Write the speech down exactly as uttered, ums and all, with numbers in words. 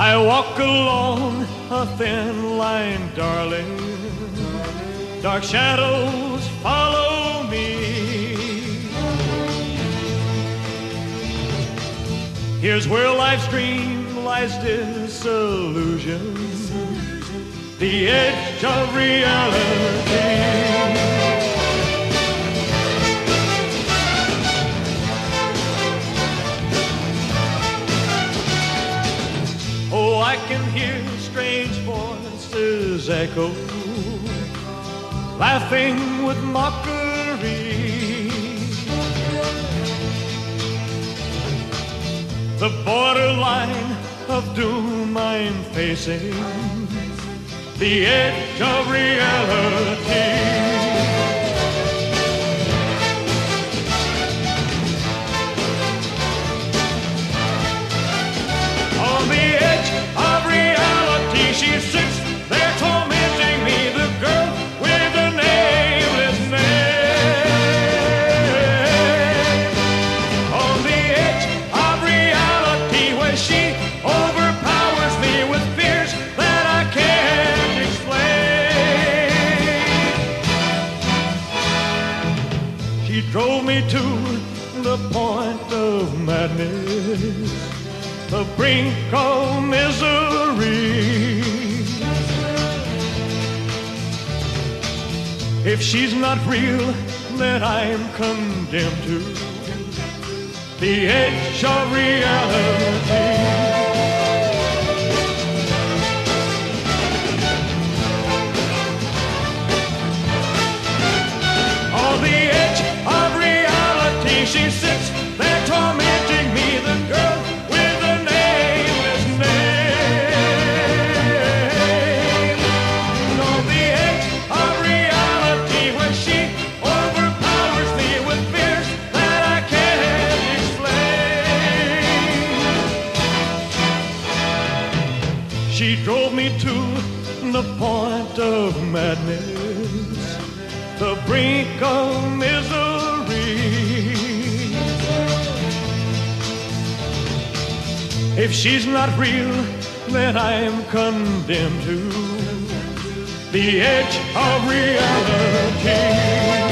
I walk along a thin line, darling. Dark shadows follow me. Here's where life's dream lies disillusion, the edge of reality. Oh, I can hear strange voices echo, laughing with mockery. The borderline of doom I'm facing, the edge of reality. On the edge of reality, she sits there tormenting me, the girl with the nameless name. On the edge of reality, where she overpowers me with fears that I can't explain. She drove me to the point of madness, the brink of misery. If she's not real, then I'm condemned to the edge of reality. On the edge of reality, she sits there tormenting me, the girl with the nameless name. On the edge of reality, where she overpowers me with fears that I can't explain. She drove me to the point of madness, the brink of misery. If she's not real, then I'm condemned to the edge of reality.